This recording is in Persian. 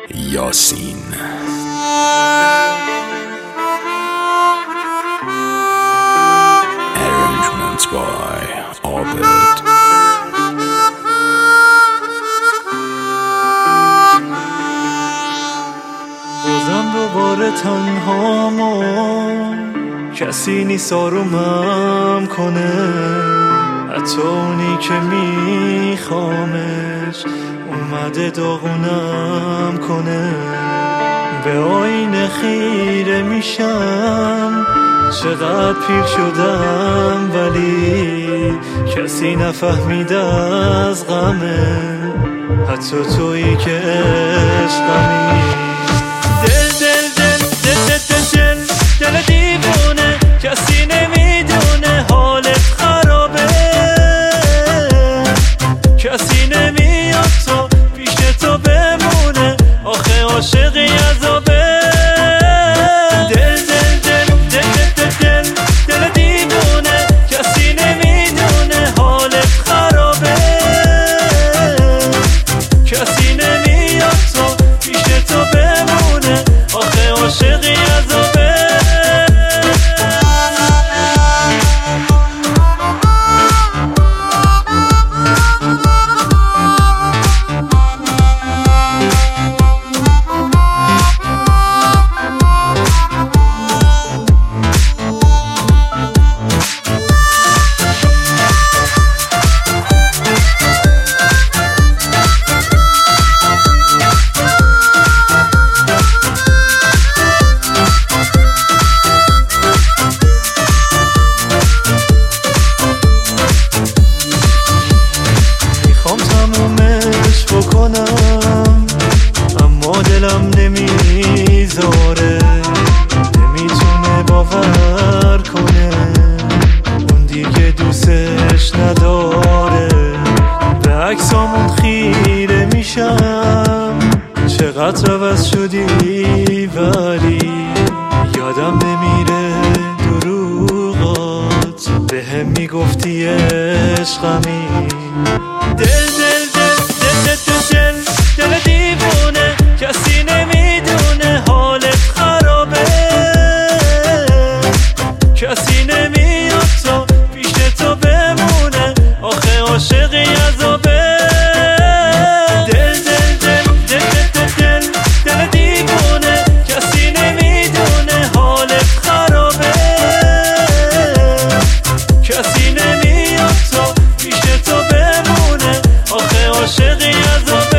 یاسین. Arrangement by عابد. بازم دوباره تنهامم، کسی نیست آرومم کنه، حتی اونی که میخوامش اومده داغونم کنه. به آینه خیره میشم، چقدر پیر شدم ولی کسی نفهمیده از غمه، حتی تویی که عشقمی. دل دیوونه، کسی نمیدونه حالت خرابه، کسی نمیاد تو پیش تو بمونه، آخه عاشقی عذابه. دل دیوونه، کسی نمیدونه حالت خرابه، کسی نمیاد تو پیش تو بمونه، آخه عاشقی عذابه. تمومش بکنم اما دلم نمیذاره، نمیتونه باور کنه اون دیگه دوستش نداره. به عکسامون خیره میشم، چقدر عوض شدی ولی یادم نمیره دروغات، به هم میگفتی عشقمی. دل دیوونه، کسی نمیدونه حالت خرابه، کسی نمیاد تو پیش تو بمونه، آخه عاشقی عذابه. دل دیوونه، کسی نمیدونه حالت خرابه، کسی نمیاد تو پیش تو بمونه، آخه عاشقی عذابه.